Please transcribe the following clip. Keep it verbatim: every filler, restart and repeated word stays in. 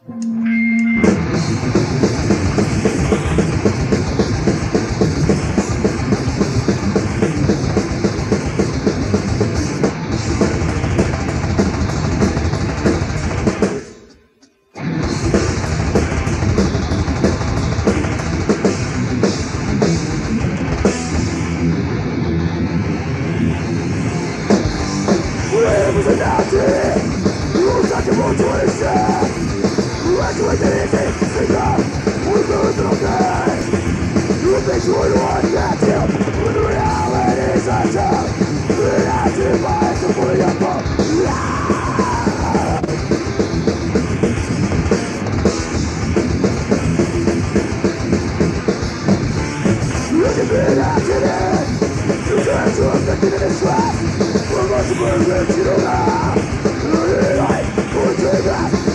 You can't do nothing in this trap. We're going to burn it, you know that.